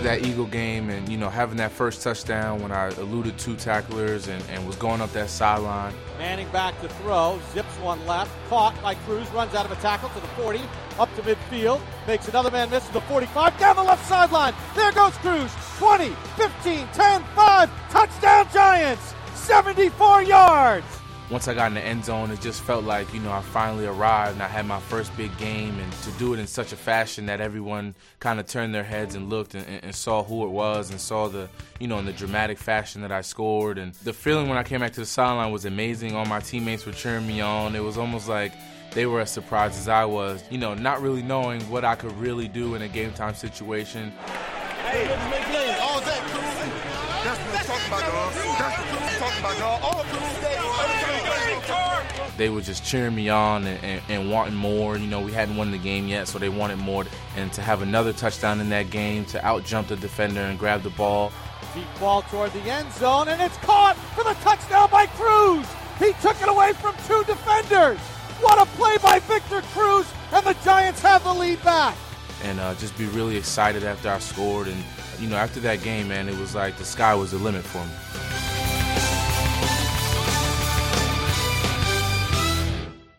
that Eagle game and, having that first touchdown when I eluded 2 tacklers and was going up that sideline. Manning back to throw, zips one left, caught by Cruz, runs out of a tackle to the 40, up to midfield, makes another man miss to the 45, down the left sideline. There goes Cruz, 20, 15, 10, 5, touchdown Giants, 74 yards. Once I got in the end zone, it just felt like, I finally arrived and I had my first big game, and to do it in such a fashion that everyone kind of turned their heads and looked and saw who it was and saw the, in the dramatic fashion that I scored. And the feeling when I came back to the sideline was amazing. All my teammates were cheering me on. It was almost like they were as surprised as I was, not really knowing what I could really do in a game time situation. Hey, all that, Cruz. That's what I'm talking about, dog. That's what I'm talking about, dog. All Cruz. They were just cheering me on and wanting more. We hadn't won the game yet, so they wanted more. And to have another touchdown in that game, to out-jump the defender and grab the ball. Deep ball toward the end zone, and it's caught for the touchdown by Cruz. He took it away from 2 defenders. What a play by Victor Cruz, and the Giants have the lead back. And just be really excited after I scored. And, after that game, man, it was like the sky was the limit for me.